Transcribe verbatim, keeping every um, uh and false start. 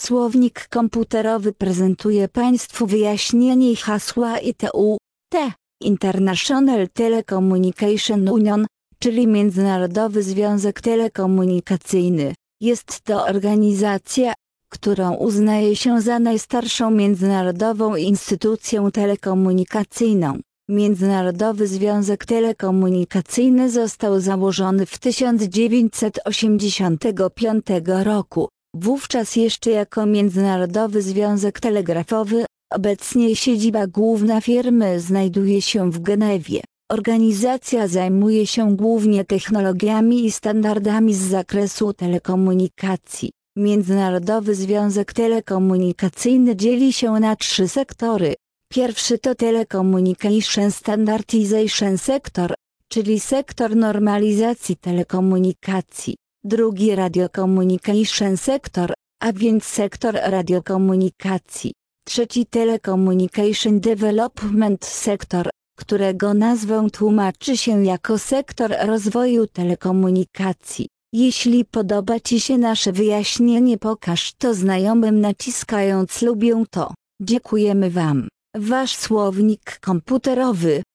Słownik komputerowy prezentuje Państwu wyjaśnienie hasła I T U T, International Telecommunication Union, czyli Międzynarodowy Związek Telekomunikacyjny. Jest to organizacja, którą uznaje się za najstarszą międzynarodową instytucję telekomunikacyjną. Międzynarodowy Związek Telekomunikacyjny został założony w tysiąc dziewięćset osiemdziesiątym piątym roku, wówczas jeszcze jako Międzynarodowy Związek Telegrafowy. Obecnie siedziba główna firmy znajduje się w Genewie. Organizacja zajmuje się głównie technologiami i standardami z zakresu telekomunikacji. Międzynarodowy Związek Telekomunikacyjny dzieli się na trzy sektory. Pierwszy to Telecommunication Standardization Sector, czyli sektor normalizacji telekomunikacji. Drugi Radio Communication Sector, a więc sektor radiokomunikacji. Trzeci Telecommunication Development Sector, którego nazwę tłumaczy się jako sektor rozwoju telekomunikacji. Jeśli podoba Ci się nasze wyjaśnienie, pokaż to znajomym naciskając lubię to. Dziękujemy Wam. Wasz słownik komputerowy.